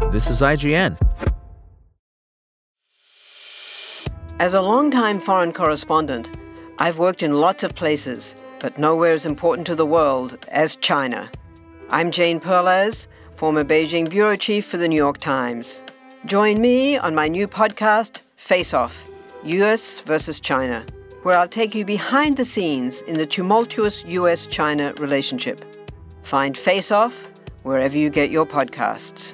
This is IGN. As a longtime foreign correspondent, I've worked in lots of places, but nowhere as important to the world as China. I'm Jane Perlez, former Beijing bureau chief for the New York Times. Join me on my new podcast, Face Off, U.S. versus China, where I'll take you behind the scenes in the tumultuous U.S.-China relationship. Find Face Off wherever you get your podcasts.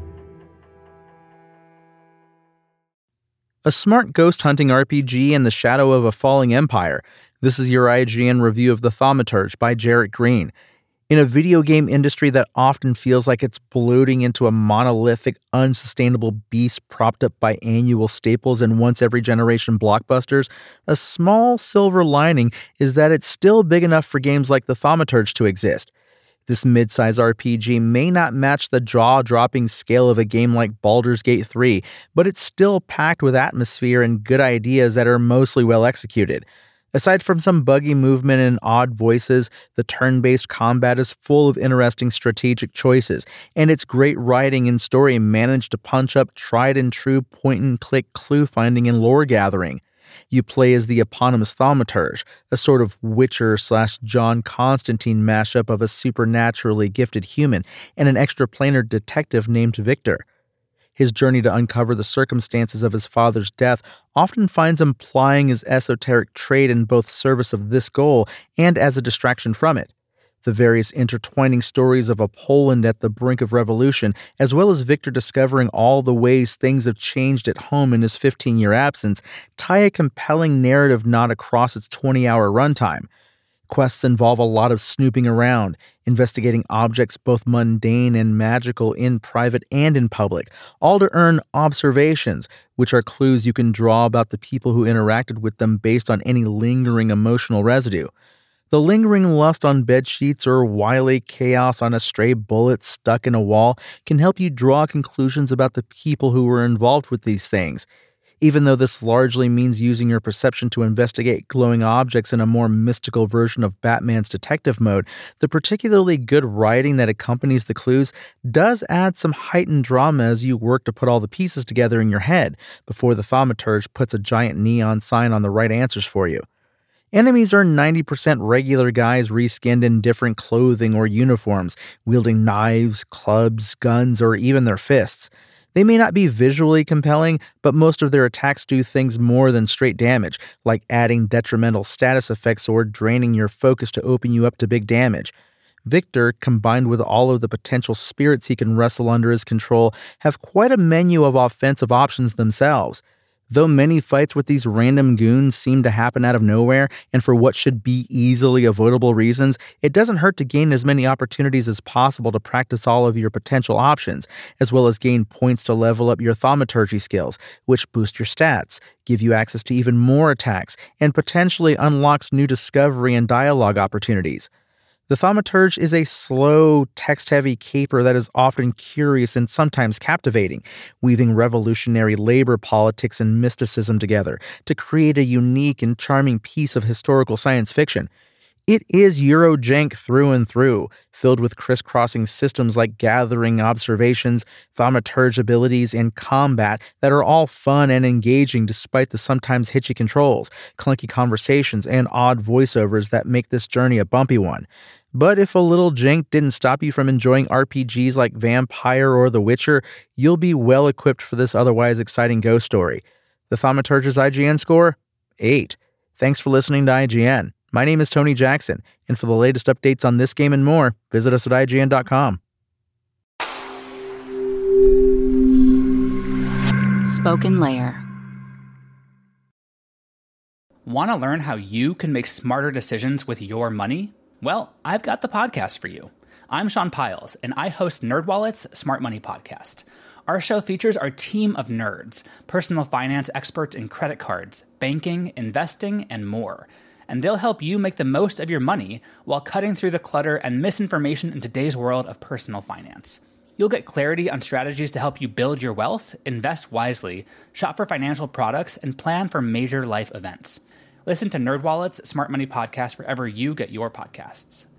A smart ghost hunting RPG in the shadow of a falling empire. This is your IGN review of The Thaumaturge by Jarrett Green. In a video game industry that often feels like it's bloating into a monolithic, unsustainable beast propped up by annual staples and once-every-generation blockbusters, a small silver lining is that it's still big enough for games like The Thaumaturge to exist. This mid-size RPG may not match the jaw-dropping scale of a game like Baldur's Gate 3, but it's still packed with atmosphere and good ideas that are mostly well executed. Aside from some buggy movement and odd voices, the turn-based combat is full of interesting strategic choices, and its great writing and story manage to punch up tried-and-true point-and-click clue-finding and lore-gathering. You play as the eponymous Thaumaturge, a sort of Witcher/John Constantine mashup of a supernaturally gifted human and an extraplanar detective named Victor. His journey to uncover the circumstances of his father's death often finds him plying his esoteric trade in both service of this goal and as a distraction from it. The various intertwining stories of a Poland at the brink of revolution, as well as Victor discovering all the ways things have changed at home in his 15-year absence, tie a compelling narrative knot across its 20-hour runtime. Quests involve a lot of snooping around, investigating objects both mundane and magical in private and in public, all to earn observations, which are clues you can draw about the people who interacted with them based on any lingering emotional residue. The lingering lust on bedsheets or wily chaos on a stray bullet stuck in a wall can help you draw conclusions about the people who were involved with these things. Even though this largely means using your perception to investigate glowing objects in a more mystical version of Batman's detective mode, the particularly good writing that accompanies the clues does add some heightened drama as you work to put all the pieces together in your head before the Thaumaturge puts a giant neon sign on the right answers for you. Enemies are 90% regular guys reskinned in different clothing or uniforms, wielding knives, clubs, guns, or even their fists. They may not be visually compelling, but most of their attacks do things more than straight damage, like adding detrimental status effects or draining your focus to open you up to big damage. Victor, combined with all of the potential spirits he can wrestle under his control, have quite a menu of offensive options themselves. Though many fights with these random goons seem to happen out of nowhere, and for what should be easily avoidable reasons, it doesn't hurt to gain as many opportunities as possible to practice all of your potential options, as well as gain points to level up your thaumaturgy skills, which boost your stats, give you access to even more attacks, and potentially unlocks new discovery and dialogue opportunities. The Thaumaturge is a slow, text-heavy caper that is often curious and sometimes captivating, weaving revolutionary labor politics and mysticism together to create a unique and charming piece of historical science fiction. It is Eurojank through and through, filled with crisscrossing systems like gathering observations, thaumaturge abilities, and combat that are all fun and engaging despite the sometimes hitchy controls, clunky conversations, and odd voiceovers that make this journey a bumpy one. But if a little jank didn't stop you from enjoying RPGs like Vampire or The Witcher, you'll be well equipped for this otherwise exciting ghost story. The Thaumaturge's IGN score? 8. Thanks for listening to IGN. My name is Tony Jackson, and for the latest updates on this game and more, visit us at IGN.com. Spoken Layer. Want to learn how you can make smarter decisions with your money? Well, I've got the podcast for you. I'm Sean Piles, and I host NerdWallet's Smart Money Podcast. Our show features our team of nerds, personal finance experts in credit cards, banking, investing, and more. And they'll help you make the most of your money while cutting through the clutter and misinformation in today's world of personal finance. You'll get clarity on strategies to help you build your wealth, invest wisely, shop for financial products, and plan for major life events. Listen to NerdWallet's Smart Money Podcast wherever you get your podcasts.